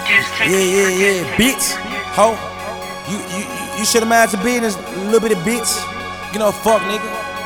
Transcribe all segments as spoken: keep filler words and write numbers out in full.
Yeah, yeah, yeah, bitch, ho. You, you, you should have mind your business, little bit of bitch. You know, fuck, nigga.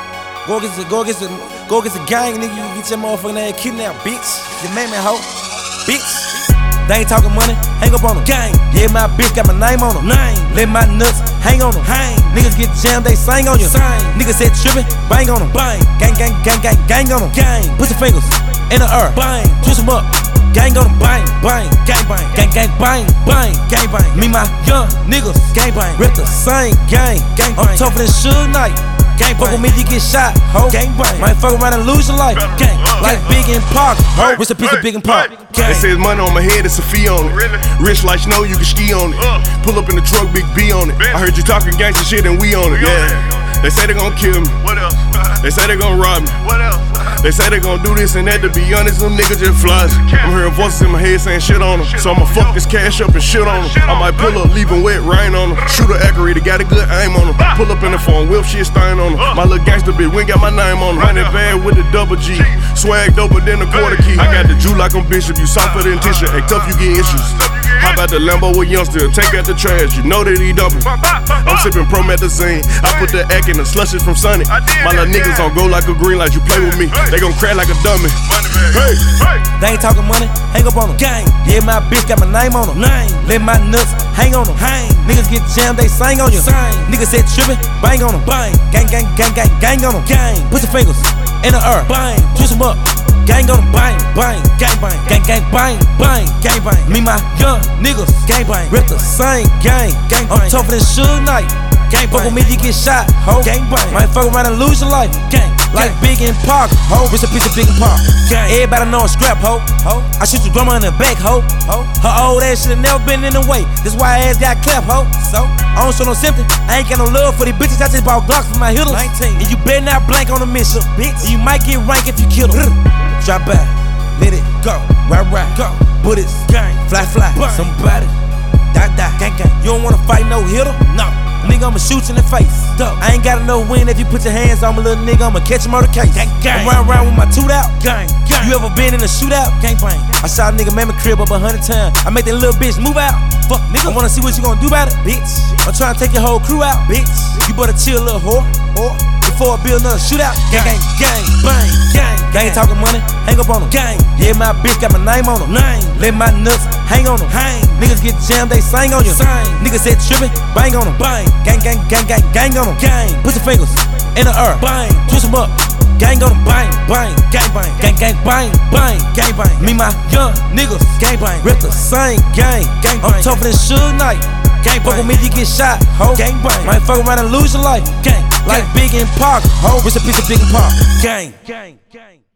Go against the, go against the, go against the gang, nigga. You get your motherfucking ass kidnapped, bitch. You man, man, ho, bitch. They ain't talking money, hang up on them. Gang, yeah, my bitch got my name on them. Name, let my nuts hang on them. Hang, niggas get jammed, they sing on you. Sing, niggas said trippin', bang on them. Bang, gang, gang, gang, gang, gang on them. Gang, put your fingers in the earth. Bang, twist them up. Gang on them, bang, bang, gang bang, gang gang bang, bang, gang bang. Me my young niggas, gang bang, rip the same gang, gang bang. I'm tougher than Suge Knight, gang bang. Fuck with me, you get shot, ho, gang bang. Might fuck around and lose your life, gang. Like Big and Pac, ho, what's a piece of Big and Pac? They say it's money on my head, it's a fee on it. Rich like snow, you can ski on it. Pull up in the truck, big B on it. I heard you talking gangsta shit and we on it, yeah. They say they gon' kill me. What else? They say they gon' rob me. What else? They say they gon' do this and that. To be honest, them niggas just flies. I'm hearing voices in my head saying shit on them. So I'ma fuck this cash up and shit on them. I might pull up, leave them wet, rain on them. Shooter accurate, got a good aim on them. Pull up in the phone, whip shit stain on them. My little gangster bitch, we ain't got my name on them. Hundred bad with the double G. Swag doper than a quarter key. I got the Jew like I'm Bishop. You softer than tissue. Act tough, you get issues. How about the Lambo with youngster? Take out the trash, you know that he dumping. I'm sipping promethazine. I put the act in the slushes from Sunny. My little niggas don't go like a green light. You play with me, they gon' crack like a dummy. Hey, they ain't talking money, hang up on them. Gang, yeah, my bitch got my name on them. Name, let my nuts hang on them. Hang, niggas get jammed, they sing on you. Sing, niggas said trippin', bang on them. Bang, gang, gang, gang, gang, gang on them. Gang, put your fingers in the earth. Bang, twist them up. Gang on them, bang, bang, gang bang, gang gang bang, bang, gang bang. Me my young niggas, gang bang, rip the same gang, gang bang. I'm tougher than Suge Knight, gang bang. Fuck with me, you get shot, ho, gang bang. Might fuck around and lose your life, gang. Like Big and Pac, ho, it's a piece of Big and Pac, gang. Everybody know I'm scrap, ho, ho. I shoot your grandma in the back, ho, ho. Her old ass should've never been in the way. That's why her ass got clapped, ho. So I don't show no sympathy. I ain't got no love for these bitches. I just bought Glocks for my hitters. nineteen, and you better not blank on the mission, bitch. You might get rank if you kill them. Drop back, let it go, right, right, go. Bullets, gang, fly, fly, bang. Somebody, die, die, gang, gang. You don't wanna fight no hitter? No, nigga, I'ma shoot you in the face. Duh. I ain't gotta know when. If you put your hands on me, little nigga, I'ma catch him on the case. Gang, gang. I'm round, round with my toot out. Gang, gang. You ever been in a shootout? Gang, bang. I shot a nigga, man, my crib up a hundred times. I make that little bitch move out. Fuck, nigga. I wanna see what you gonna do about it, bitch. I'm trying to take your whole crew out, bitch. You better chill, little whore, whore. Before I build another shootout, gang, gang, gang, bang, gang. They ain't talking money, hang up on them. Gang, yeah, my bitch got my name on them. Name, let my nuts hang on them. Hang, niggas get jammed, they sing on you. Sing, niggas said trippin', bang on them. Bang, gang, gang, gang, gang, gang on them. Gang, put your fingers in the earth. Bang, twist them up. Gang on them, bang, bang, gang bang, gang gang bang, bang, gang bang. Me my young niggas, gang bang, rip the same gang, gang bang. I'm tougher than Suge Knight, gang bang. Fuck with me, you get shot, ho, gang bang. Might fuck around and lose your life, gang. Like Big and Pac, ho, it's a piece of Big and Pac, gang, gang, gang.